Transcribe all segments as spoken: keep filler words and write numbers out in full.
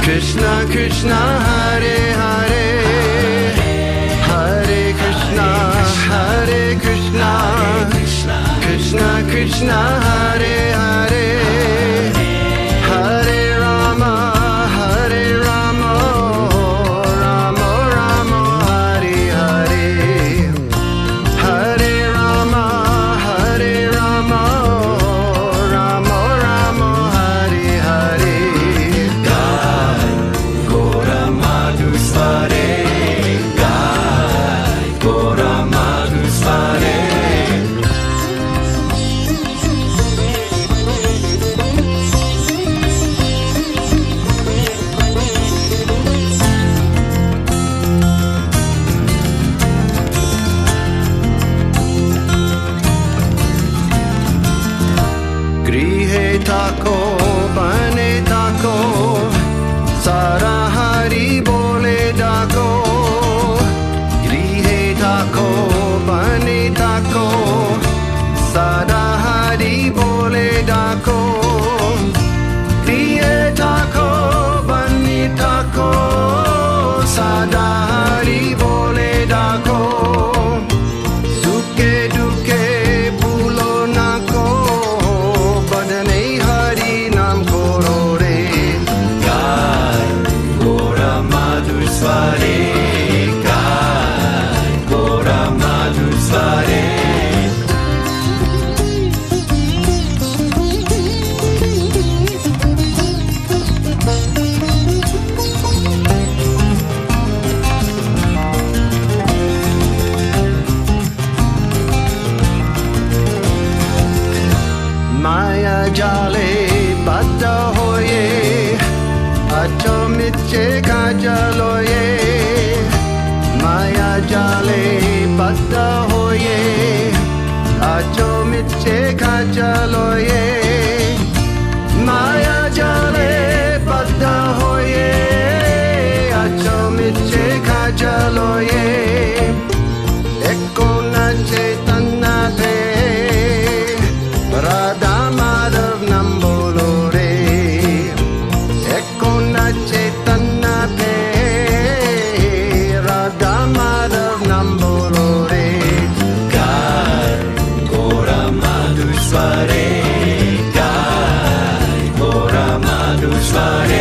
Krishna Krishna Hare Hare Hare Krishna Hare Krishna Krishna Krishna Hare Hare Hare Rama Hare Rama Rama Rama Hare Hare Hare Rama Hare Rama Rama Rama Hare Hare Gai Gora Madhusvare Gai Gora Madhusvare Grihe tako bane tako Sara Hari bole dako Grihe tako bane tako Sara Hari bole dako Grihe tako bane tako Sara Hari bole dako Suke duke pulo nako Badane Hari Nam koro re Gai Gora Madhusvare Gai Gora Madhusvare Maya jale badda hoye Acho mitche kajaloye Maya jale badda hoye Acho mitche kajaloye Maya jale badda hoye Acho mitche kajaloye Ekko na chaitanya the Radha Madhav Nambolo re Ekko na chaitanya pe Radha Madhav Nambolo re Gai Gora Madhusvare Gai Gora Madhusvare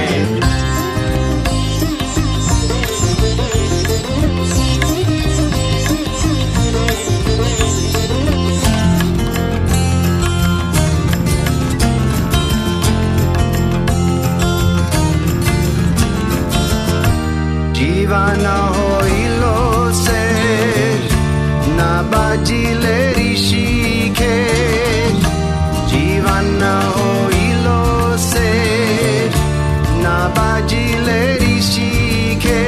Jivana hoilo se na bajile rishike Jivana hoilo se na bajile rishike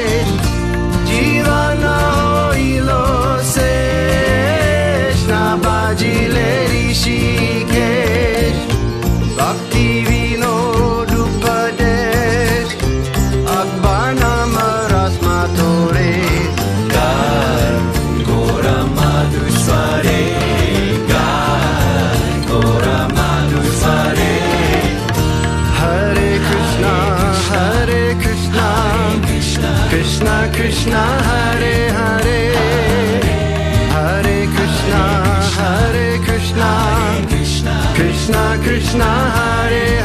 Jivana hoilo se na bajile rishike Bhakti Vinod Upadesh Akbar Nama Rasmatore Gai Gora Madhusvare Gai Gora Madhusvare Hare Krishna Hare Krishna Krishna Krishna Hare Hare Hare Krishna Hare Krishna Krishna Krishna Hare